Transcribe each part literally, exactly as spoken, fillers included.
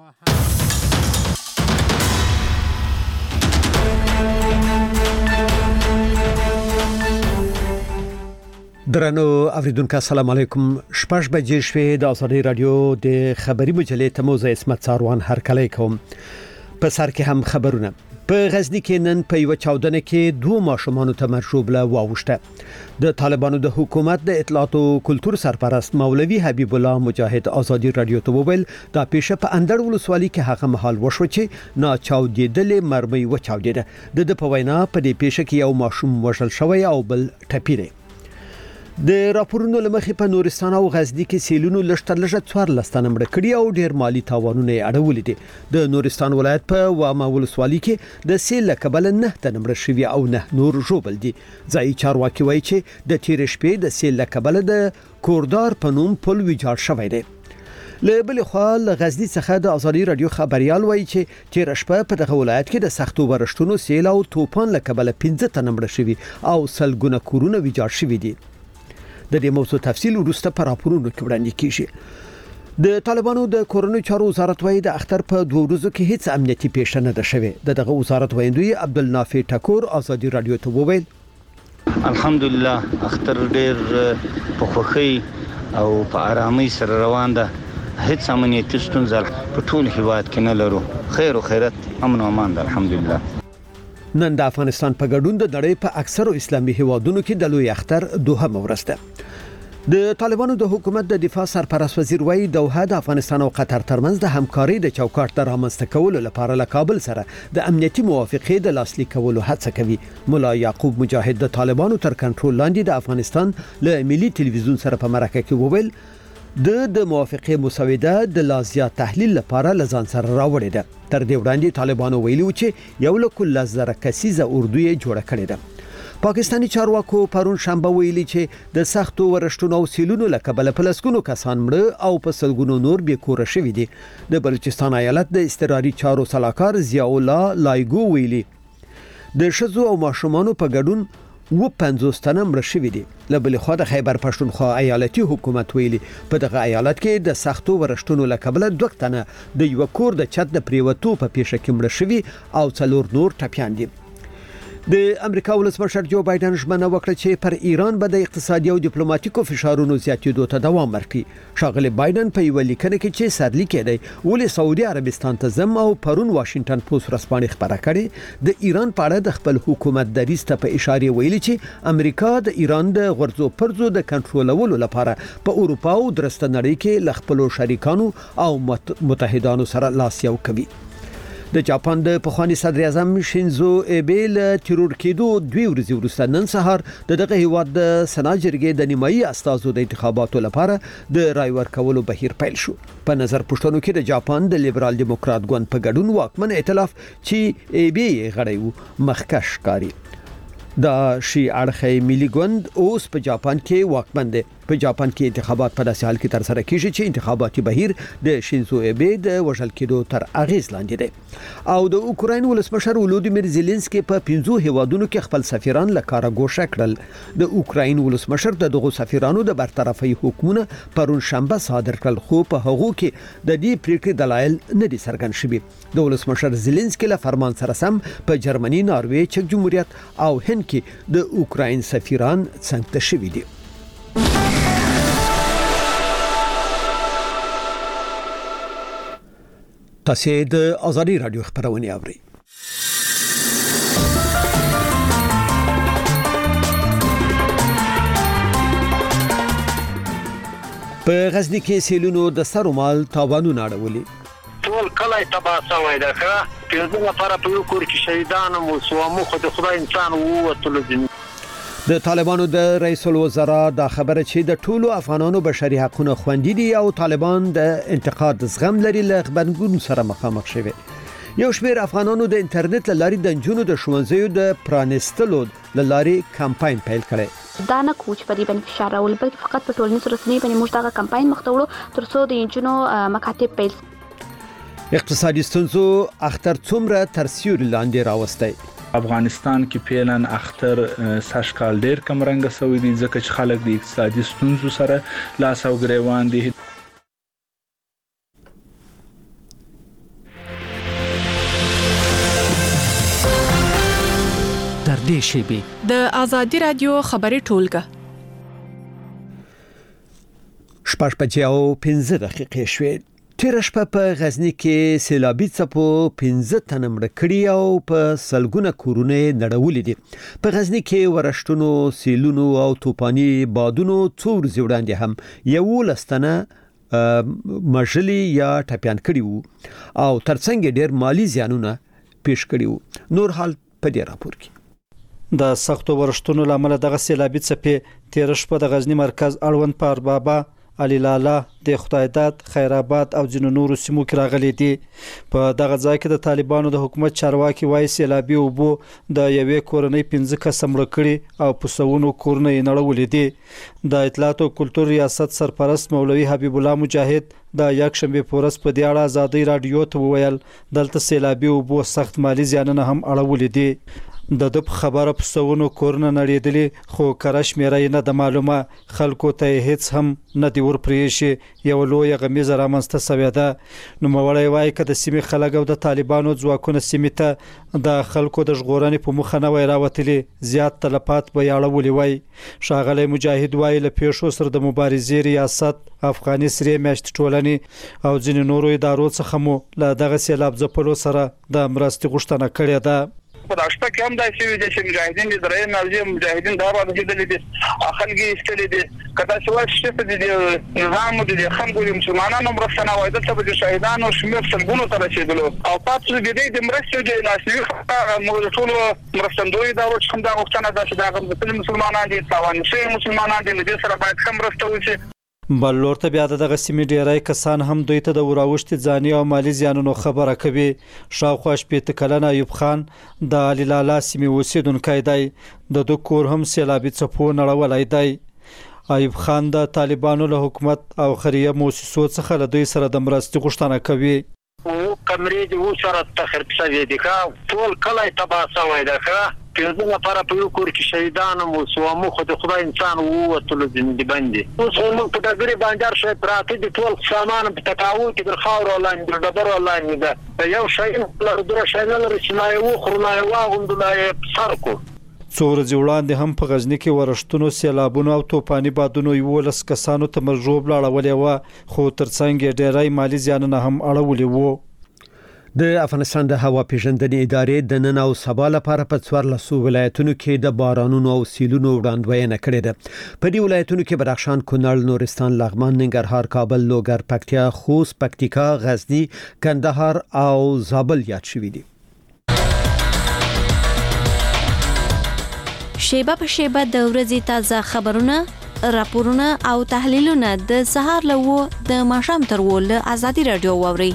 درنو اوریدونکو السلام علیکم. شپږ بجې شوې د ازادي رادیو د خبري مجلې ته موزه اسمت ساروان هرکلی کوم. په سر کې هم خبرونه. په غزنی کې نن په یو چاودنه کې دوه ماشومان ته مرشوبله واوښته. د طالبانو د حکومت د اطلاعات او کلتور سرپرست مولوی حبیب الله مجاهد ازادي رادیو ته وویل دا پیښه په اندړ ولسوالۍ کې هغه محل وشو چې نا چاودیدلې مرمۍ و چاودیده. د په وینا په دې پیښه کې یو ماشوم وژل شوی او بل ټپی دی. د راپورونو لمخې په نورستان او غزنی کې سیلونو لشتر لږه څوار لستانه مړ کړي او ډیر مالی تاوانونه اړولې دي. د نورستان ولایت په وامه ولسوالۍ کې د سیل کبل نه تنه مړ شوی او نه نور جوبل دي. ځای چارواکي وایي چې د تیر شپې د سیل کبل د کوردار په نوم پل ویجاړ شوی دی. له بل خوا غزنی څخه د ازادي رادیو خبريال وایي چې تیر شپه په دغه ولایت کې د سختو ورشتونو سیل او توپان لکبل پنځه تنه مړ شوی او سلګونه کورونه ویجاړ شوی دي. د دې موضوع تفصیل وروسته پر راپورونو کې وړاندې کیږي. د طالبانو د کورونو چارو وزارت وایي د اختر په دوه ورځو کې هیڅ امنیتي پیښه نه ده شوې. دغه وزارت وایندوی عبدالنافع ټکور ازادي رادیو ته وویل الحمدلله اختر ډیر په خوښۍ او په آرامۍ سره روان ده. هیڅ امنیتي ستونزه په ټول هیواد کې نه لرو. خیر او خیرت امن او امان ده الحمدلله. نن د افغانستان په ګډون د نړۍ په اکثرو اسلامي هیوادونو کې د لوی اختر دوهم ورځ ده. د طالبانو د حکومت د دفاع سرپرست وزیر وایي دوحه د افغانستان او قطر ترمنځ د همکارۍ د چوکاټ د رامنځته کولو لپاره له کابل سره د امنیتي موافقې د لاسلیک کولو هڅه کوي. مولا یعقوب مجاهد د طالبانو تر کنټرول لاندې د افغانستان له ملي ټلویزیون سره په مرکه کې وویل د د موافقې مسوده د لازیا تحلیل لپاره لزان سره راوړې ده. تر دې وړاندې طالبانو ویلي و چې یو لک لزره کسیزه اردو یې جوړه کړې ده. پاکستاني چارواکو پرون شنبه ویلي چې د سختو ورشتونو او سیلونو لکبل په لسګونو کسان مړه او په سلګونو نور بې کور شوي دي. د بلوچستان ایالت د استراري چارو سلاکار ضیاء الله لایګو ویلي د شذو او ماشومانو په ګډون و پنځوس تنه مړ شوي دي. له بل خوا د خیبر پښتونخوا ایالتي حکومت ویلي په دغه ایالت کې د سختو ورشتونو لکبل دوه تنه د یو کور د چت د پریوتو په پیښه کې مړ شوي او څلور نور ټپیان دي. د امریکا ولسمشر جو بایدن ژمنه وکړه چې پر ایران به د اقتصادي او ډیپلوماټیکو فشارونو زیاتېدو ته دوام ورکړي. ښاغلی بایدن په یو لیکنه کې چې سرلیک دی ولې سعودي عربستان ته ځم او پرون واشنگټن پوسټ ورځپاڼې خبره کړې د ایران په اړه د خپل حکومت دریځ ته په اشاره ویلي چې امریکا د ایران د غرضو پرځو د کنټرولولو لپاره په اروپا او درسته نړۍ کې ل خپل شریکانو او متحدانو سره لاس یو کوي. د جاپان د پخوانی صدر اعظم شینزو ایبه له تیرور کېدو دوی ورځې وروسته نن سهار د دغه هیواد د سنا جرګې د نیمایي استازو د انتخاباتو لپاره د رای ورکولو بهیر پیل شو. په نظر پښتنو کې د جاپان د لیبرال دیموکرات ګوند په ګډون واکمن ائتلاف چې ایبه غړی وو مخکش کاری. دا شي اړخې ملي ګوند اوس په جاپان کې واکمن دی. په جاپان کې انتخابات په داسې حال کې تر سره کیږي چې انتخاباتي بهیر د شینزو ایبه د وژل کېدو تر اغیز لاندې دی. او د اوکراین ولسمشر ولودیمیر زيلنسکي په پنځو هیوادونو کې خپل سفیران لکاره ګوښه کړل. د اوکراین ولسمشر د دغو سفیرانو د برطرفي حکومت پرون شنبه صادر کړل خو په هغو کې د دې پریکړې دلایل نه دي څرګند شوي. د ولسمشر زيلنسکي له فرمان سره سم په جرمني، ناروې، چک جمهوریت او هند کې د اوکراین سفیران څنګه شوي دي. تاسو د ازادي رادیو خبرونه اورئ. په غزنی کې سیلونو د سرو مال تاوانونه اړولي. ټول کله تباہ شوی ده. پنځه نفر په یو کور کې شهیدان مو سوامو خو د خدای انسان ووتل دي. د طالبانو د رئیس الوزرا دا خبره چې د ټولو افغانانو بشري حقوقو خوندي دي او طالبان د انتقاد زغم لري له خبرګون سره مخامخ شوي. یو شمېر افغانانو د انټرنیټ لاري د جنونو د ښوونځیو د پرانستلو لاري کمپاین پیل کړي. دا نه کوچ په دې باندې فشار راول بلکې فقط په ټولنیزو رسنیو باندې موږ دا کمپاین مخته وړو ترڅو د جنونو مکاتب پیل. اقتصادي ستونزو اختر څومره تر سیوري لاندې راوستي. افغانستان کې پیلن اختر ساشکال ډیر کم رنګ سوي دي ځکه چې خلک د اقتصادي ستونزو سره لاس او ګریوان دي. دې شیبې د ازادي رادیو خبري ټولګه شپږ بجې او پنځه دقیقې شوې. تیر شپه په غزنی کې سیلابي څپو پنځه تنه مړ کړي او په سلګونه کورونه نړولې دي. په غزنی کې ورښتونو، سیلونو او توپاني بادونو څو ورځې وړاندې هم یو لستنه مجلي یا ټپيان کړي وو او ترڅنګ ډېر مالی زیانونه پیښ کړي وو. نور حال په دې راپور کې د سختو ورښتونو لامل دغه سیلابي څپې تیر شپه د غزنی مرکز اړوند پار بابا، علي لالا، د خدایداد، خیرآباد او ځینو نورو سیمو کې راغلي دي. په دغه ځای کې د طالبانو د حکومت چارواکي وایي سیلابي اوبو د یوې کورنۍ پنځه کسه مړ کړي او په سوونو کورونه یې نړولې دي. د اطلاعات او کلتور ریاست سرپرست مولوي حبیب الله مجاهد د یکشنبه په ورځ په دې اړه ازادي رادیو ته وویل دلته سیلابي اوبو سخت مالی زیانونه هم اړولې دي. د د خبره په سوونو کورونه نړیدلې خو کرش میرای نه د معلومه خلکو ته هیڅ هم نه دی ورپریشي یو لوی غمیزه رامنځته شوې ده. نو مولوي وایي چې د سیمې خلک او د طالبانو ځواکونه سیمې ته د خلکو د ژغورنې په مخه نه وای راوتلي زیات تلفات به یاړولې وای. شاغلی مجاهد وایي له پیښو سره د مبارزې ریاست، افغاني سری میاشت ټولنې او ځینې نورو ادارو څخه مو له دغه سیلاب ځپلو سره د مرستې غوښتنه کړې ده. په داشته کې هم داسې وي چې مجاهدین د درې نازي مجاهدین دا راځي د دې خلګي استلې دي کدا چې وایي چې د نظام د خلکو مسلمانانو مرسته وایي د شهیدانو شمیر څلګونو ته رسیدلو او تاسو د دې د مرستې د لاسوي موږ ټول مرستندوی دا چې څنګه غوښتنه ده چې دا مسلمانان دي تاوان شي مسلمانان دي د سره باید هم مرسته وشي. بل لور ته بیا دغه سیمې ډیری کسان هم دوی ته د وراوښتي ځاني او مالی زیانونو خبره کوي. شاوخوا شپېته کلن ایوب خان د علي لالا سیمې اوسیدونکی دی. د دو کور هم سیلابي څپو نړولی دی. ایوب خان د طالبانو له حکومت او خیریه مؤسسو څخه له دوی سره د مرستې غوښتنه کوي. کمرې دې وسره تخریب شوې دي کا ټول کله تباہ شوی ده کا پنځه نفر په یو کور کې شهیدان مو سومو خو د خدای انسان وو ټول دې باندې اوس موږ په دغه باندې شوی پراته دي ټول سامان په تکاو کې د خاور لاندې د ډبر لاندې ده یو شی له دره شی نه لري چې نه یو خورنای واغوندلای سرکو. څو ورځې وړاندې هم په غزنی کې ورښتونو، سیلابونو او توپاني بادونو یولس کسانو ته مرجوب لاړولې وه خو ترڅنګ یې ډیری مالی زیانونه هم اړولي وو. د افغانستان د هوا پیژندنې ادارې د نن او سبا لپاره په څوارلسو ولایتونو کې د بارانونو او سیلونو وړاندوینه کړې ده. په دې ولایتونو کې بدخشان، کونړ، نورستان، لغمان، ننګرهار، کابل، لوګر، پکتیا، خوست، پکتیکا، غزنی، کندهار او زابل یاد شوي دي. شیبه په شیبه د ورځې تازه خبرونه، راپورونه او تحلیلونه د سهار له و د ماښام تر و له ازادي رادیو واوري.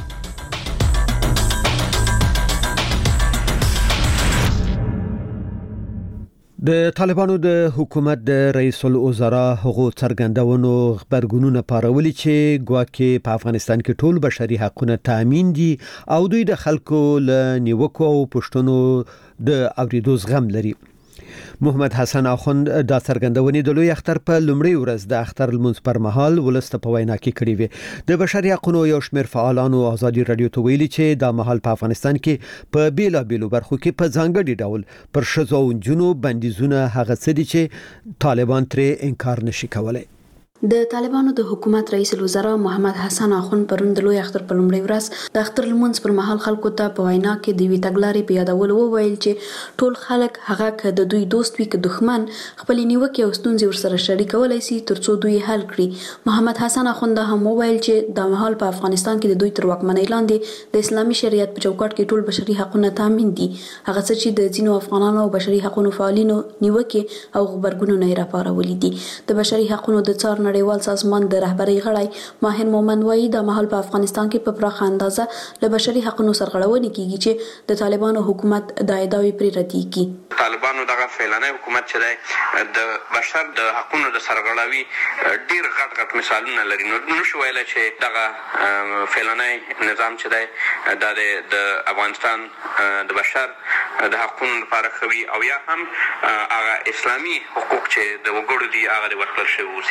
د طالبانو د حکومت د رئیس الوزرا هغو څرګندونو خبرګونونه پارولي چې ګواکې په افغانستان کې ټول بشري حقوقونه تامین دي او دوی د خلکو له نیوکو او پښتنو د اوریدو زغم لري. محمد حسن اخوند دا څرګندونې د لوی اختر په لومړۍ ورځ د اختر المنځ پر مهال ولست په وینا کې کړې وي. د بشري حقوقو یو شمېر فعالانو ازادي رادیو ته ویلي چې دا مهال په افغانستان کې په بیلابیلو برخو کې په ځانګړي ډول پر ښځو او نجونو بندیزونه هغه څه دي چې طالبان ترې انکار نشي کولای. د طالبانو د حکومت رئیس الوزرا محمد حسن اخوند پرون د لوی اختر په لومړۍ ورځ د اختر لمونځ پر مهال خلکو ته په وینا کې د وی تګلارې په یادولو وویل چې ټول خلک هغه که د دوی دوست وي که دښمن خپل نیوکې او ستونزې ورسره شریکولی شي ترڅو دوی حل کړي. محمد حسن اخوند هم وویل چې د مهال په افغانستان کې د دوی تر واکمنۍ لاندې د اسلامي شریعت په چوکاټ کې ټول بشري حقوقونه تامین دي. هغه څه چې د ځینو افغانانو او بشري حقوقو فعالینو نیوکې او خبرګونونه یې راپارولي دي. د بشري حقوقو د څار نړیوال سازمان د رهبرۍ غړی ماهر مومند وایي د مهال په افغانستان کې په پراخه اندازه له بشري حقوقو سرغړونې کیږي چې د طالبانو حکومت د ادعاوې پرې ردیږي. طالبانو دغه فعلانه حکومت چې دی د بشر د حقوقو د سرغړاوي ډیر غټ غټ مثالونه لري. نو نشو ویلای چې دغه فعلانه نظام چې دی د افغانستان د بشر د حقوقو لپاره خوي او یا هم هغه اسلامي حقوق چې د وګړو دي هغه ورکړل شوی وسی.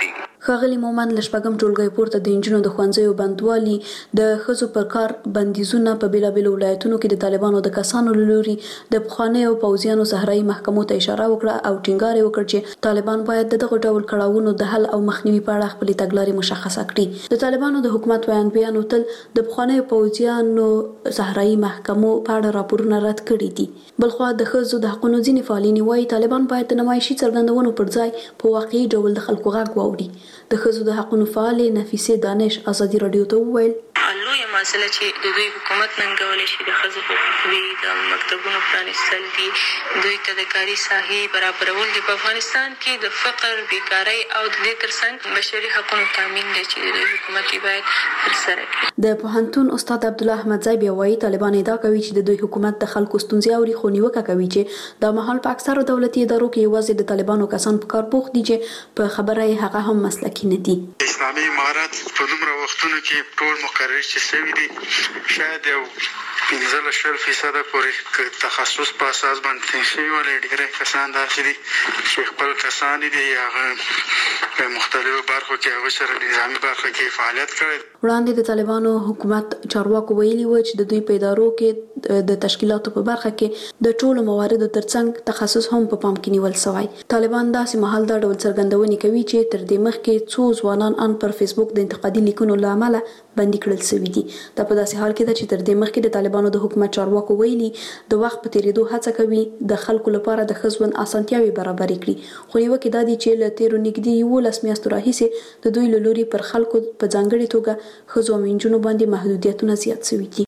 ښاغلي مومند له شپږم ټولګي پورته د انجونو د ښوونځیو بندوالي د ښځو پر کار بندیزونه په بیلابیلو ولایتونو کې د طالبانو د کسانو له لوري د پخوانیو پوځیانو صحرایي محکمو ته اشاره وکړه او ټینګار یې وکړ چې طالبان باید دغه ډول کړاوونو د حل او مخنیوي په اړه خپلې تګلارې مشخصه کړي. د طالبانو د حکومت ویاندویانو تل د پخوانیو پوځیانو صحرایي محکمو په اړه راپورونه رد کړي دي. بلخوا د ښځو د حقوقو ځینې فعالین وايي طالبان باید د نمایشي څرګندونو پر ځای په واقعي ډول د خلکو غږ واوري. د ښځو د حقوقو فعالې نفیسه دانش ازادي رادیو ته وویل لویه مسله چې د دوی حکومت ننګولې شي د ښځو حقوق دي، د مکتبونو پرانیستل دي، دوی ته د کاري ساحې برابرول دي. په افغانستان کې د فقر، بیکارۍ او د دې ترڅنګ بشري حقوقو تامین دی چې د دوی حکومت باید ترسره کړي. د پوهنتون استاد عبدالله احمدزی بیا وایي طالبان ادعا کوي چې د دوی حکومت د خلکو ستونزې اوري، خو نیوکه کوي چې دا مهال په اکثرو دولتي ادارو کې یوازې د طالبانو کسان په کار بوخت دي چې په خبره یې هغه هم مسلکي نه دي. اسلامي امارات په دومره وختونو کې ټول مقرر چې شوي دي شاید یو پنځه شل فیصده پورې تخصص په اساس باندې تنظیم شوي ولې ډېری کسان داسې دي چې خپل کسان دي هغه په مختلفو برخو کې هغه سره نظامي برخه کې فعالیت کوي. وړاندې د طالبانو حکومت چارواکو ویلي و چې د دوی په ادارو کې د تشکیلاتو په برخه کې د ټولو مواردو ترڅنګ تخصص هم په پام کې نیول شوی. طالبان داسې مهال دا ډول څرګندونې کوي چې تر دې مخکې څو ځوانان ان پر فیسبوک د انتقادي لیکونو له امله بندي کړل شوي دي. دا په داسې حال کې ده چې تر دې مخکې د طالبانو د حکومت چارواکو ویلي د وخت په تیریدو هڅه کوي د خلکو لپاره د ښه ژوند اسانتیاوې برابرې کړي. خو نیوکې دا دي چې له تیرو نږدې یولس میاشتو راهیسې د دوی له لوري پر خلکو په ځانګړې توګه ښځو او نجونو باندې محدودیتونه زیات شوي دي.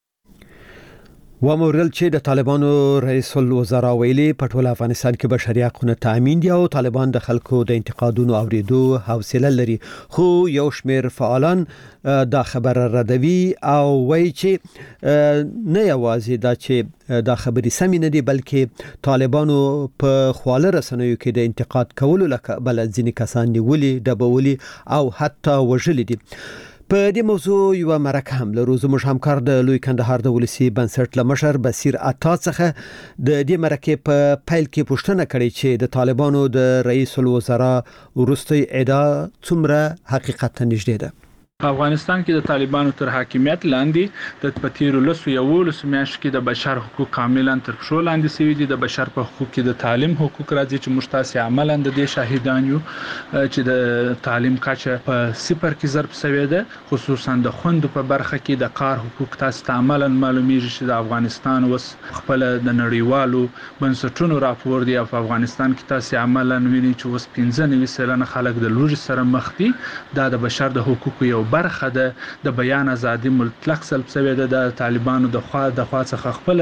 ومورل چې د طالبانو رئیس الوزرا ویلي په ټول افغانستان کې بشري حقوقو تامین دي او طالبان د خلکو د انتقادونو اوریدو حوصله لري، خو یو شمېر فعالان دا خبره ردوي او وایي چې نه یوازې دا چې دا خبرې سمې نه دي بلکې طالبانو په خواله رسنیو کې د انتقاد کولو لکه بل ځینې کسان نیولي، ډبولي او حتی وژلي دي. په دې موضوع یو مرکه هم لرو. زموږ همکار د لوی کندهار د ولسی بنسټ لمشر بصیر عطا څخه د دې مرکه په پیل کې پوښتنه کړې چې د طالبانو د رئیس الوزرا وروستي ادعا څومره حقیقت ته نږدې ده. په افغانستان کې د طالبانو تر حاکمیت لاندې د پتیرو لسو یولسو میاشتو کې د بشر حقوق کاملا تر پښو لاندې شوي دي. د بشر په حقوق کې د تعلیم حقوق راځي چې موږ تاسې عملا د دې شاهدان یو چې د تعلیم کچه په صفر کې ضرب شوې ده. خصوصا د خوندو په برخه کې د کار حقوق تاسو ته عملا معلومیږي چې د افغانستان اوس خپل د نړیوالو بنسټونو راپور دی او په افغانستان کې تاسو عملا ویني چې اوس پنځه نوي سلنه خلک د لوږې سره مخ دي. دا د بشر د حقوقو یو برخه ده. د بیان ازادي مطلق سلب شوی ده. د طالبانو د خوا د خوا څخه خپل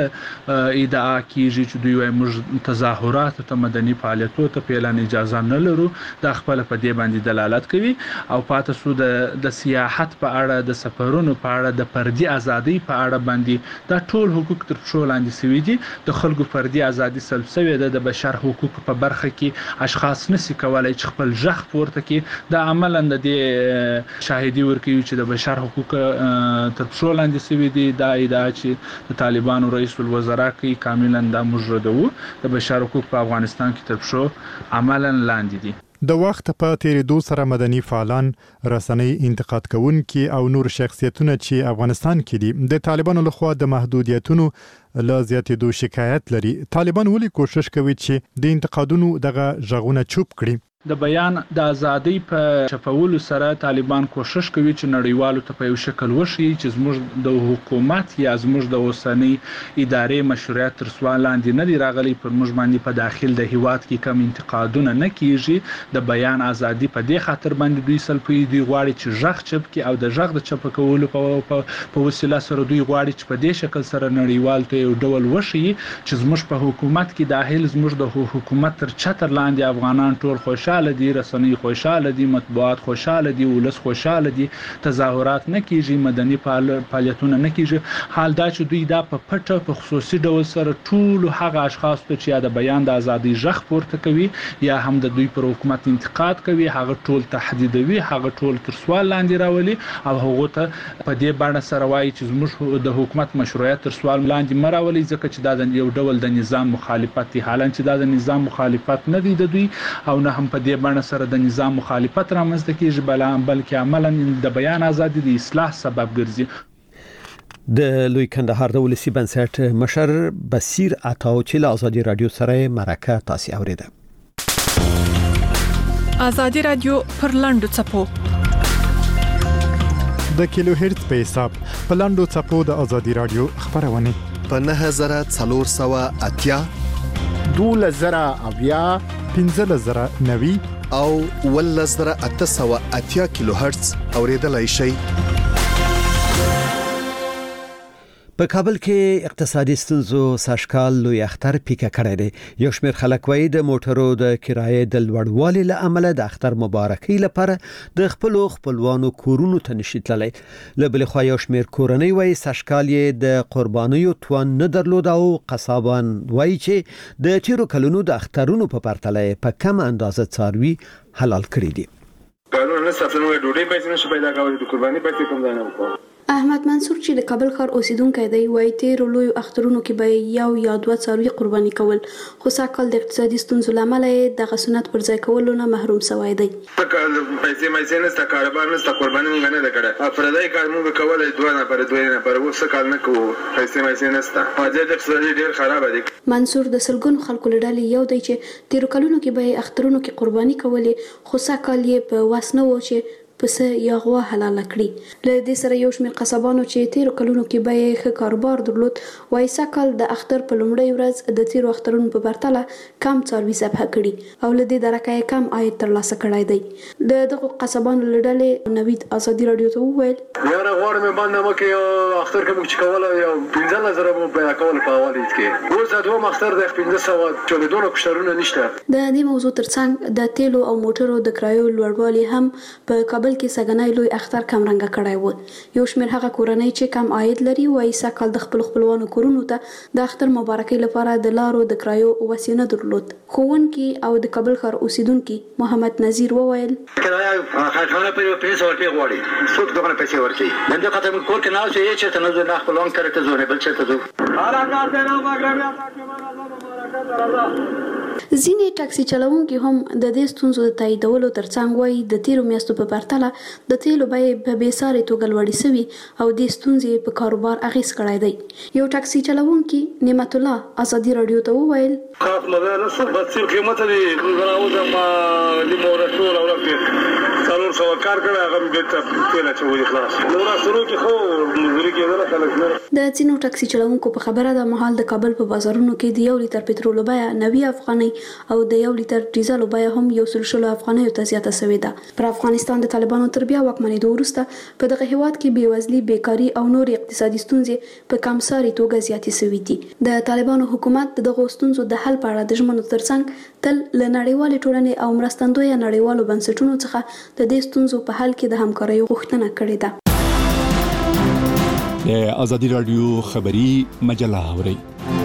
ادعا کیږي چې دوی وايي موږ تظاهرات ته مدني فعالیتونو ته پیلان اجازه نه لرو. دا خپل په دې باندې دلالت کوي او پاتې سو د د سیاحت په اړه، د سفرونو په اړه، د فردي ازادي په اړه باندې دا ټول حقوق تر پښو لاندې شوي دي. د خلکو فردي ازادي سلب شوی ده. د بشر حقوق په برخه کې اشخاص نشي کولای چې خپل ژغ پورته کړي. دا عملا د دې شاهدي ورکوي چې د بشر حقوق تر پښو لاندې شوي دي. دا ادعا چې د طالبانو رئیس الوزرا کوي کاملا دا موږ ردوو. د بشر حقوق په افغانستان کې تر پښو عملا لاندې دي. د وخت په تیریدو سره مدني فعالان، رسنۍ انتقاد کوونکي او نور شخصیتونه چې افغانستان کې دي د طالبانو لخوا د محدودیتونو له زیاتېدو شکایت لري. طالبان ولې کوشش کوي چې د انتقادونو دغه ژغونه چوپ کړي؟ د بیان د ازادۍ په چپولو سره طالبان کوشش کوي چې نړیوالو ته په یو شکل وشي چې زموږ د حکومت یا زموږ د اوسنۍ ادارې مشروعیت تر سوال لاندې نه دی راغلی. پر موږ باندې په داخل د هیواد کې کم انتقادونه نه کیږي. د بیان ازادي په دې خاطر باندې دوی سلپي دوی غواړي چې ژغ چپ کی او د ژغ د چپ کولو په وسیله سره دوی غواړي چې په دې شکل سره نړیوال ته یو ډول وشي چې زموږ په حکومت کې داخل زموږ د حکومت تر چتر لاندې افغانان ټول خوشاله دي، رسنۍ خوشاله دي، مطبوعات خوشاله دي، ولس خوشاله دي، تظاهرات نه کیږي، مدني فعالیتونه نه کیږي. حال دا چې دوی دا په پټه په خصوصي ډول سره ټول هغه اشخاص ته چې د بیان د ازادۍ ژغ پورته کوي یا هم د دوی پر حکومت انتقاد کوي هغه ټول تهدیدوي، هغه ټول تر سوال لاندې راولي او هغه ته په دې باندې سره وایي چې زموږ د حکومت مشروعیت تر سوال لاندې مراولي ځکه چې دا د یو ډول د نظام مخالفت دي. حالانکه دا د نظام مخالفت نه دی د دوی او نه هم په دې بڼه سره د نظام مخالفت رامنځته کیږي بلکې عملاً د بیان ازادي د اصلاح سبب ګرځي. د لوی کندهار د ولسی بنسټ مشر بصیر عطاو چې له ازادي رادیو سره مرکه تاسو اوریده. ازادي رادیو پر لاندو چپو د کیلو هرتز په حساب په لاندو چپو د ازادي رادیو خبرونه په نه هزار څلور سوه اتیا دوله زره اویا پنځه زره نوي او ول زره اته سوه اتیا کیلو هرتز اوریدلای شي. په کابل کې اقتصادي ستونزو ساشکال لوی اختر پیکه کړی دی. یو شمېر خلک وایي د موټرو د کرایې د لوړوالي له امله د اختر مبارکۍ لپاره د خپل خپلوانو کورونو ته نشي تللی. له بل خوا یو شمېر کورنۍ وایي ساشکال یې د قربانیو توان نه درلود او قصابان وایي چې د تیرو کلونو د اخترونو په پرتله په کم اندازه څاروي حلال کړي دي. قانون نه ستاسو نو ډوډۍ پیسې نشي پیدا کوي د قرباني پیسې کوم ځای نه وکړو. احمد منصور چې د کابل ښار اوسیدونکی دی وایي تیرو لوی اخترونو کې به یو یا دوه څاروي قرباني کول خو ساکال د اقتصادي ستونزو لامل د سنت پر ځای کولو نه محروم شوی دی. پیسې مې نه کاروبار نه قرباني مونږ نه کړه افرادای کار مونږ کولای دوه نه پر دوه نه پر وسه کال نه کوو پیسې مې نه ستا واجب د اقتصادي ډیر خراب دي. منصور د سلګونو خلکو لړالي یو دی چې تیرو کلونو کې به اخترونو کې قرباني کولې خو ساکال یې په واسنه و چې پس یا غوا حلال کړی. له دې سره یو شمېر قصابانو چې تیرو کلونو کې به یې ښه کاروبار درلود وایي ساکال د اختر په لومړۍ ورځ د تیرو اخترونو په پرتله کم څاروي ذبح کړي او له دې درکه یې کم عاید ترلاسه کړی دی. د دغو قصابانو له ډلې نوید ازادي رادیو ته وویل یاره غواړم مې باندې مکه اختر کې موږ چې کوله یو پنځه زره مو پیدا کول په اولید کې اوس د دوه اختر د پنځه سوه چلیدونو کشرونه نشته. د دې موضوع ترڅنګ د تیلو او موټرو د کرایو لوړوالي هم په کابل کې سګنای لوی اختر کم رنګ کړای و. یو شمېر هغه کورنۍ چې کم عاید لري وایي ساکال د خپل خپلوانو کورونو ته د اختر مبارکۍ لپاره د لارو د کرایو وسیله نه درلود. ښوونکي او د کابل ښار اوسیدونکي محمد نذیر وویل کرایه خاطرونه په پیسې ورته غواړي څوک دغه پیسې ورکړي نن د خاطر کور کې نه اوسې چې ته نه د خپلوان سره ته زونه بل څه ته زو حرکت نه وګړي. ځینې ټاکسي چلوونکي هم د دې ستونزو د تاییدولو ترڅنګ وایي د تیرو میاشتو په پرتله د تیلو بیې په بېساري توګه لوړې سوي او دې ستونزې په کاروبار اغېز کړی دی. یو ټاکسي چلوونکي نعمت الله ازادي رادیو ته وویل خاص مګر څه بچو قیمت لري راوځه ما د مورټول او راکې څلور سوه کار کړی هغه بیرته تیل اچولي خلاص نو را شروع کې خو مزدوري کېدله خلک نه. د ځینو ټاکسي چلوونکو په خبره ده مهال د کابل په بازارونو کې د یو لیتر پټرولو بیه نوي افغانۍ او د یو لیتر ډیزل بیه هم یو سل شلو افغانیو ته زیاته شوې ده. پر افغانستان د طالبانو تر بیا واکمنېدو وروسته په دغه هیواد کې بېوزلي بیکاري او نور اقتصادي ستونزې په کمساري توګه زیاتې شوې دي. د طالبانو حکومت د دغو ستونزو د حل په اړه د ژمنو ترڅنګ تل له نړیوالې ټولنې او مرستندویه نړیوالو بنسټونو څخه د دې ستونزو په حل کې د همکارۍ غوښتنه کړې ده. د ازادي رادیو خبری مجله اوري.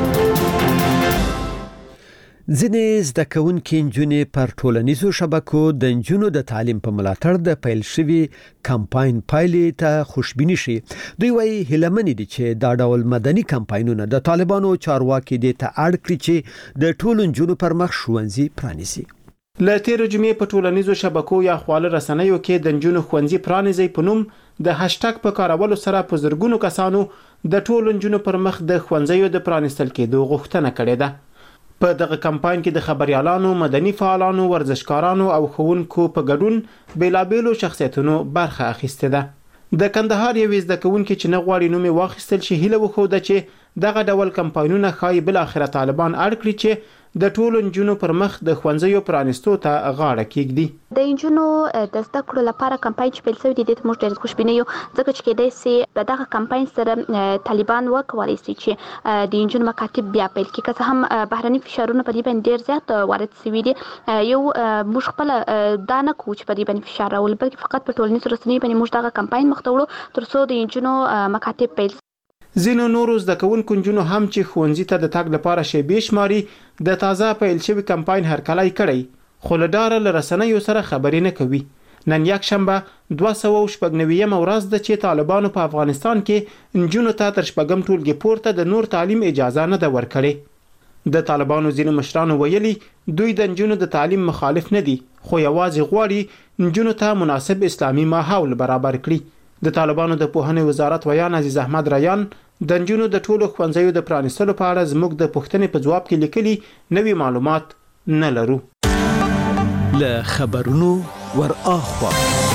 ځینې زده کوونکي نجونې پر ټولنیزو شبکو د نجونو د تعلیم په ملاتړ د پیل شوي کمپاین پایلې ته خوشبیني شي. دوی وایي هیلهمن دي چې دا ډول مدني کمپاینونه د طالبانو چارواکي دې ته اړ کړي چې د ټولو نجونو پر مخ ښوونځي پرانیزي. له تیرو جمعې په ټولنیزو شبکو یا خواله رسنیو کې د نجونو ښوونځي پرانیزي په نوم د هاشټګ په کارولو سره په زرګونو کسانو د ټولو نجونو پر مخ د ښوونځیو د پرانیستل کېدو غوښتنه کړې ده. په دغه کمپاین کې د خبريالانو، مدني فعالانو، ورزشکارانو او ښوونکو په ګډون بیلابېلو شخصیتونو برخه اخیسته ده. د کندهار یو زده کوونکي چې نه غواړي نوم واخیستل شي هیله وښوده چې دغه ډول کمپاینونه ښایي بل اخره طالبان اړ کړي چې د ټولو نجونو پر مخ د ښوونځیو پرانیستو ته غاړه کېږدي. د نجونو د زده کړو لپاره کمپاین چې پیل شوی دی د موږ ډېر خوشبینه یو ځکه چې کېدای شي په دغه کمپاین سره طالبان وکولای شي چې د نجونو مکاتب بیا پیل کړي که هم بهرني فشارونه په دې باندې ډېر زیات وارد شوي دي. یو موږ خپل دا نه کوو چې په دې باندې فشار راولو بلکې فقط په ټولنیزو رسنیو باندې موږ دغه کمپاین مخ ته وړو تر څو د نجونو مکاتب پیل. ځینو نورو زده کوونکو نجونو هم چې ښوونځي ته د تګ لپاره شیبې شماري د تازه پیل شوي کمپاین هرکلی کړی خو له ډاره له رسنیو سره خبرې نه کوي. نن یک شنبه دوه سوه شپږ نوېمه ورځ ده چې طالبانو په افغانستان کې نجونو ته تر شپږم ټولګي پورته د نور تعلیم اجازه نه ده ورکړې. د طالبانو ځینو مشرانو ویلي دوی د نجونو د تعلیم مخالف نه دي، خو یوازې غواړي نجونو ته مناسب اسلامي ماحول برابر کړي. د طالبانو د پوهنې وزارت ویان عزیز احمد ریان د نجونو د ټولو ښوونځیو د پرانیستلو په اړه زموږ د پوښتنې په جواب کې لیکلي نوي معلومات نه لرو. له خبرونو ور اخوا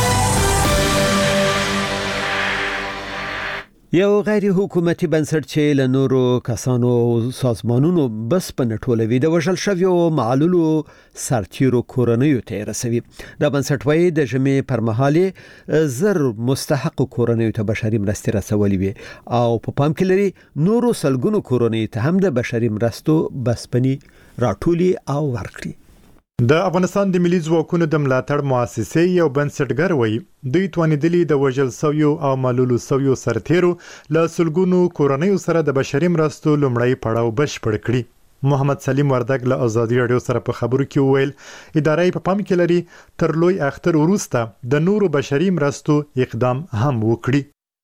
یو غیر حکومتي بنسټ چې له نورو کسانو سازمانونو بس په نټولوي د وژل شویو معلولو سرتیرو کورنیو ته رسوي. د بنسټ وایي د جمعې پر مهال زر مستحق کورنیو ته بشري مرستې رسولې وي او په پام کې لري نورو سلګونو کورنیو ته هم د بشري مرستو بسپنی راټولي او ورکړي. د افغانستان د ملي ځواکونو د ملاتړ مؤسسې یو بنسټګر وایي دوی توانیدلي د وژل شویو او معلولو شویو سرتیرو له سلګونو کورنیو سره د بشري مرستو لومړی پړاو بشپړ کړي. محمد سلیم وردګ له ازادي رادیو سره په خبرو کې وویل ادارې په پام کې لري تر لوی اختر وروسته د نورو بشري مرستو اقدام هم وکړي.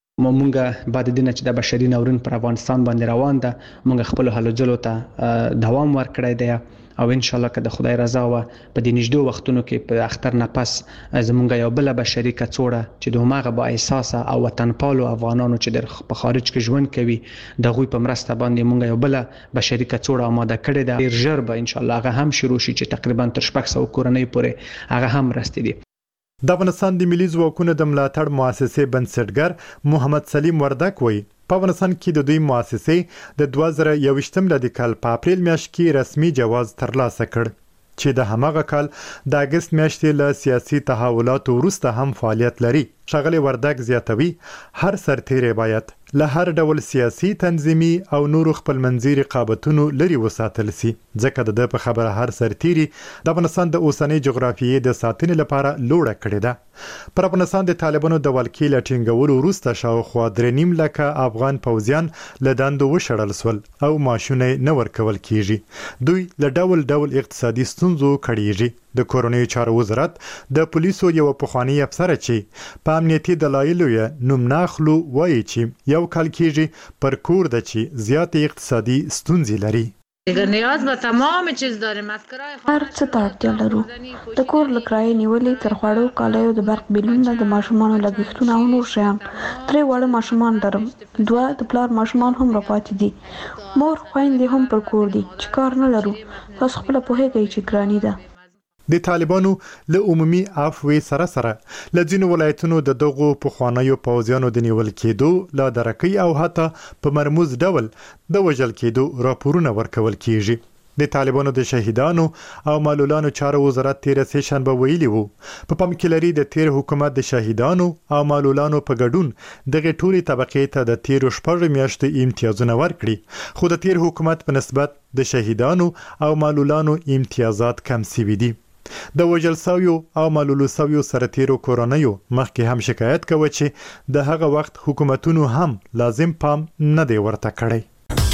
مونږه بعد دینه چې د بشري ناورین پر افغانستان باندې روان ده، مونږ خپل هلو جلو ته دوام ورکړی دی او ان شاء الله که د خدای رضا و په دې نږدې وختونو کې په اختر نه پس زمونږ یو بل بشري کڅوړه چې د هماغه با احساس او وطن پالو افغانانو چې د په خارج کې ژوند کوي د غوي په مرسته باندې مونږ یو بل بشري کڅوړه آماده کړې ده. ډیر ژر به ان شاء الله هغه هم شروع شي چې تقریبا تر شپږ سوه کورنۍ پورې هغه هم رسیدي دي. د افغانستان د ملي ځواکونو د ملاتړ مؤسسې بنسټګر محمد سلیم وردګ وایي په افغانستان کې د دوی مؤسسې د دوه زره یوویشتم لدی کال په اپریل میاشت کې رسمي جواز ترلاسه کړ چې د هماغه کال د اگست میاشتې له سیاسي تحولاتو وروسته هم فعالیت لري. ښاغلی وردګ زیاتوي هر سرتیری باید له هر ډول سیاسي تنظیمي او نورو خپلمنځي رقابتونو لري وساتل سي، ځکه د په خبره هر سرتیری د افغانستان د اوسنۍ جغرافیې د ساتنې لپاره لوړه کړې ده. پر افغانستان د طالبانو د ولکې لټینګولو وروسته شاوخوا درې نیم لکه افغان پوځیان له دندو وشړل سول او معاشونه نه ورکول کیږي. دوی له ډول ډول اقتصادي ستونزو کړيږي. د کورونی چارو وزارت د پولیسو یو پخوانی افسر چې په امنیتي دلایلو یې نوم ناخلو وایي چې یو کال کېږي پر کور د چې زیات اقتصادي ستونزې لري. نیاز به تمام چیز داریم از کرای هر څه ته اړتیا لرو، د کور له کرایې نیولې تر خوړو کالیو د برق بیلونه د ماشومانو لګښتونه او نور شیان. درې واړه ماشومان لرم، دوه د پلار ماشومان هم راپاتې دي، مور خویندې هم پر کور دي چې کار نه لرو. تاسو خپله پوهیږئ چې ګراني ده. د طالبانو له عمومي عفوې سره سره له ځینو ولایتونو د دغو پخوانیو پوځیانو د نیول کېدو لا درکې او حتی په مرموز ډول د وژل کېدو راپورونه ورکول کیږي. د طالبانو د شهیدانو او معلولانو چارو وزارت تیر سه شنبه ویلي وو په پام کې لري د تیر حکومت د شهیدانو او معلولانو په ګډون دغه ټولي طبقې ته د تیر شپږ میاشتې امتیازونه ورکړي، خو د تیر حکومت په نسبت د شهیدانو او معلولانو امتیازات کم سوي دي. د وژل شویو او معلولو شویو سرتیرو کورنیو مخکې هم شکایت کوي چې د هغه وخت حکومتونو هم لازم پام نه دی ورته کړی.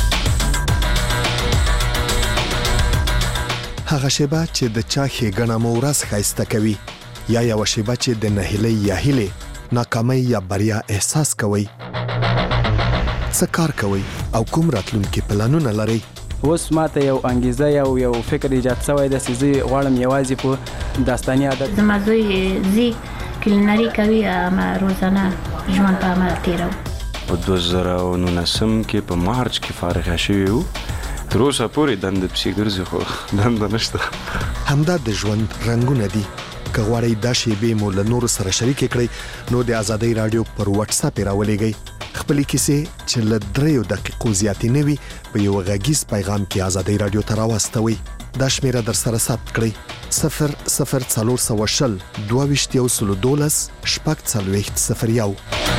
هغه شیبه چې د چا ښېګڼه مو ورځ ښایسته کوي، یا یوه شیبه چې د نهیلۍ یا هیلې ناکامۍ یا بریا احساس کوئ. څه کار کوئ او کوم راتلونکي پلانونه لرئ؟ اوس ماته یو انګیزه یو یو فکر ایجاد شوی د سيزي غواړم یوازې په داستاني عادت زما زوی زی کلینری کوي ما روزانه ژوند په عمل تیرو. په دوه زره نولسم کې په مارچ کې فارغ شوی وو، تر اوسه پورې دند پسې ګرځي خو دند نشته. همدا د ژوند رنگونه دي. که غواړئ دا شیبې مو له نورو سره شریک کړئ نو د ازادۍ رادیو پر واتس اپ راولېږئ. خپل کیسې چې له دریو دقیقو زیاتې نه وي په یو غږیز پیغام کې ازادۍ رادیو ته راواستوئ. دا شمیره در سره ثبت کړئ: صفر صفر څلور سوه شل دوه ویشت یو سلو دولس شپږ څلوېښت صفر یو.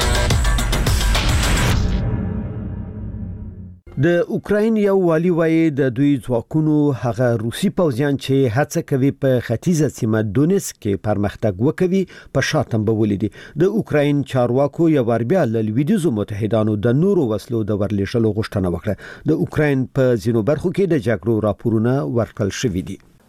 د اوکراین یو والی وایي د دوی ځواکونو هغه روسي پوځیان چې هڅه کوي په ختیځه سیمه دونیتسک کې پرمختګ وکړي په شاتم بولې دي. د اوکراین چارواکو یو ور بیا له لویدیزو متحدانو د نورو وسلو د ورلېږلو غوښتنه وکړه. د اوکراین په ځینو برخو کې د جګړو راپورونه ورکړل شوې دي.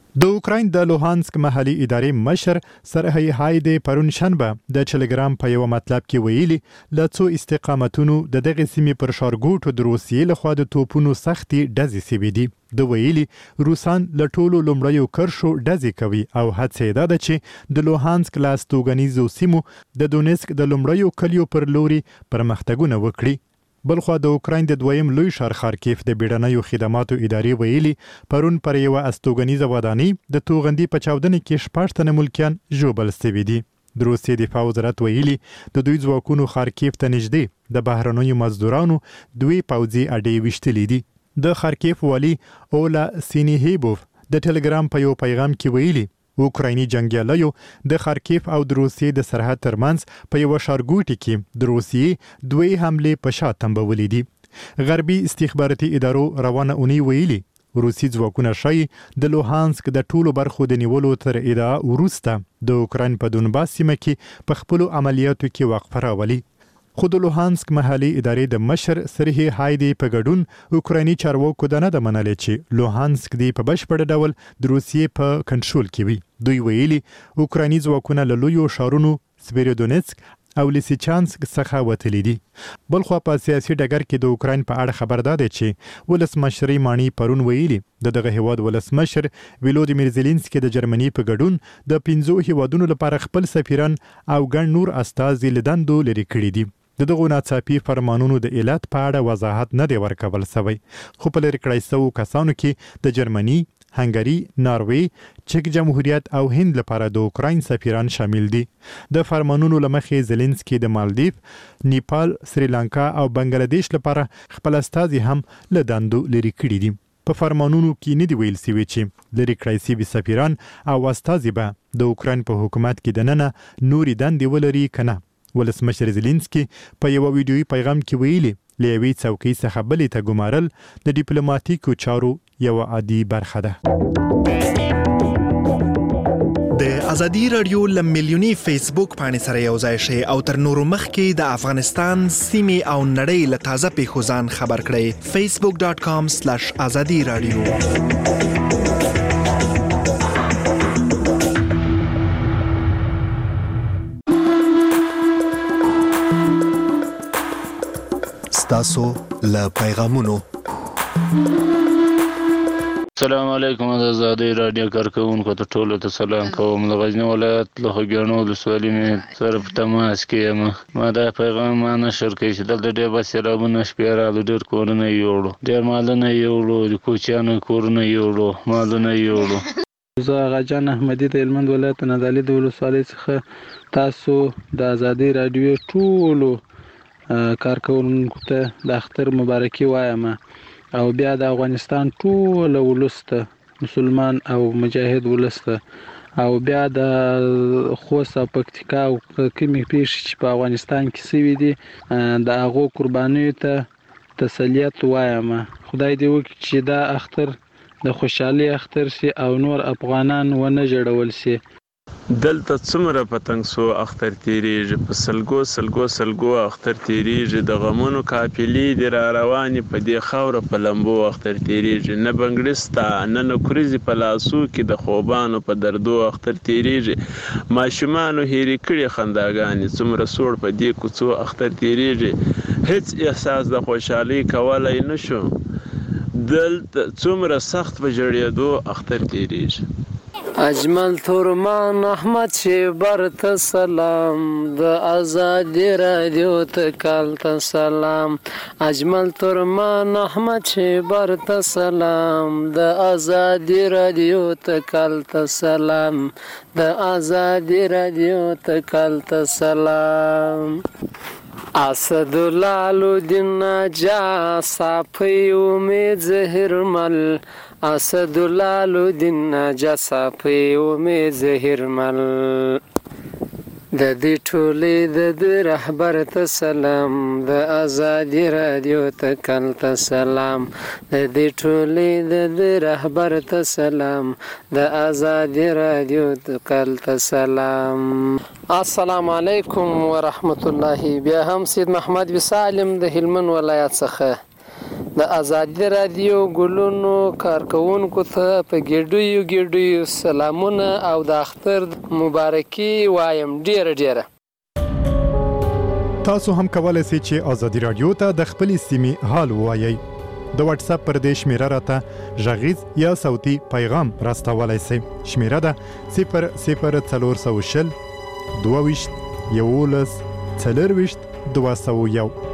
د اوکراین د لوهانسک محلي ادارې مشر سرهی هایدی پرون شنبه د ټلګرام په یو مطلب کې ویلي ل څو استقامتونو د دغه سیمې پر شارګوټو د روسیې لخوا د توپونو سختي ډزې سوي دي. د ویلي روسان له ټولو لومړیو کرښو ډزې کوي او هڅه ده چې د لوهانسک له استوګنیزو سیمو د دونیسک د لومړیو کلیو پر لوري پرمختګونه وکړي. بلخوا د اوکراین د دویم لوی ښار خارکیف د بیړنیو خدماتو ادارې ویلي پرون پر یوه استوګنیزه ودانۍ د توغندي په چاودنې کې شپږ تنه ملکیان ژوبل سوي دي. د روسیې دفاع وزارت ویلي د دوی ځواکونو خارکیف ته نږدې د بهرنیو مزدورانو دوی پوځي اډې ویشتلې دي. د خارکیف والي اولا سینیهیبوف د ټلګرام په یو پیغام کې ویلي اوکرایني جنگیالیو د خارکیف او د روسیې د سرحد ترمنځ په یو شارګوټي کې د روسیې دوی حمله په شا تنبولې دي. غربي استخباراتي ادارو روانه اونۍ ویلي روسي ځواکونه شای د لوهانسک د ټولو برخو د نیولو تر ادعا وروسته د اوکراین په دونباس سیمه کې په خپلو عملیاتو کې وقفه راولي. خو د لوهانسک محلي ادارې د مشر سرهی هایدی په ګډون اوکرایني چارواکو د نه د منلې چې لوهانسک دی په بشپړ ډول د روسیې په کنټرول کې وي. دوی ویلي اوکرایني ځواکونه له لویو ښارونو سویرودونیسک او لیسیچانسک څخه وتلي دي. بلخوا په سیاسي ډګر کې د اوکراین په اړه خبردار دی چې ولسمشر مانی پرون ویلي د دغه هیواد ولسمشر ویلودیمیر زيلنسکي د جرمني په ګډون د پنځو هیوادونو لپاره خپل سفیران او ګڼ نور استازي لیدندو لري کړي دي. د دغو ناڅاپي فرمانونو د علت په اړه وضاحت نه دی ورکول شوی، خو په لرې کړای شوو کسانو کې د جرمني، هنګري، ناروې، چک جمهوریت او هند لپاره د اوکراین سفیران شامل دي. د فرمانونو له مخې زيلنسکي د مالدیف، نیپال، سریلانکا او بنگلاديش لپاره خپل استازي هم له دندو لري کړي دي. په فرمانونو کې نه دی ویل شوی چې لري کړای شوي سفیران او استازي به د اوکراین په حکومت کې دننه نوري دندې ولري کنه. ولسمشر زيلنسکي په یو ویډیوي پیغام کې ویلي له یوې څوکۍ څخه بلې ته ګمارل د ډیپلوماټیکو چارو یو عادي برخه ده. د ازادي رادیو ل میلیونی فیسبوک باندې سره یو ځای شي او تر نورو مخکې د افغانستان سیمې او نړۍ له تازه پیښو ځان خبر کړئ. فیسبوک ډاٹ کام سلیش ازادي رادیو. تاسو له پیغامونو. السلام علیکم د آزادۍ رادیو کارکونکو ته ټولو ته سلام کوم. د غزنی ولایت له خوږیاڼو ولسوالۍ مې سره په تماس کې یم. ما دا پیغام ما نشر کړی چې دلته ډېر بس سیلابونه شپې راغلل، ډېر کورونه یې یوړو، ډېر مالونه یې یوړو، د کوچیانو کورونه یې یوړو، مالونه یې یوړو. زه غاجان احمدي د هلمند ولایت نادعلي د ولسوالۍ څخه تاسو د آزادۍ رادیو ټولو کارکونکو ته د اختر مبارکي وایم او بیا د افغانستان ټول ولس ته، مسلمان او مجاهد ولس ته، او بیا د خوست او پکتیکا او کومې پیښې چې په افغانستان کې سوي دي د هغو قربانیو ته تسلیت وایم. خدای دې وکړي چې دا اختر د خوشحالي اختر شي او نور افغانان ونه جوړول شي. دلته څومره پتنګ سو اختر تیریږي، په سلګو سلګو سلګو اختر تیریږي، د غمونو قافلې دي را روانې په دې خاوره په لمبو اختر تیریږي، نه بنګړستا نه نکریزې په لاسو کې د خوبانو په دردو اختر تیریږي، ماشومانو هېرې کړي خنداګانې څومره سوړ په دې کوڅو اختر تیریږي، هیڅ احساس د خوشحالۍ کولی نشو، دلته څومره سخت په ژړېدو اختر تیریږي. اجمل تورمان احمد شیبر ته سلام، د آزادی رادیو ته کال ته سلام. اجمل تورمان احمد شیبر ته سلام، د آزادی رادیو ته کال ته سلام، د آزادی رادیو ته کال ته سلام. اسدالله الدین نجا صافی امید زهر مل، اسدالله الدین نجا صافی امید زهر مل. د دې ټولې د دې رهبر ته سلام، د آزادی رادیو ته کال ته سلام، د دې ټولې د دې رهبر ته سلام، د آزادی رادیو ته کال ته سلام. السلام علیکم ورحمت الله. بیا هم سید محمد بسالم د هلمند ولایت څخه د ازادي رادیو ګلونو کارکونکو ته په ګډیو ګډیو سلامونه او د اختر مبارکي وایم ډیره ډیره. تاسو هم کولای شئ چې ازادي رادیو ته د خپل سیمې حال ووایئ. د واتس اپ پر دې شمیره راته غږیز یا صوتي پیغام راستولای شئ. شمیره ده صفر صفر څلور سوه شل دوه ویشت یولس څلور ویشت دوه سوه یو.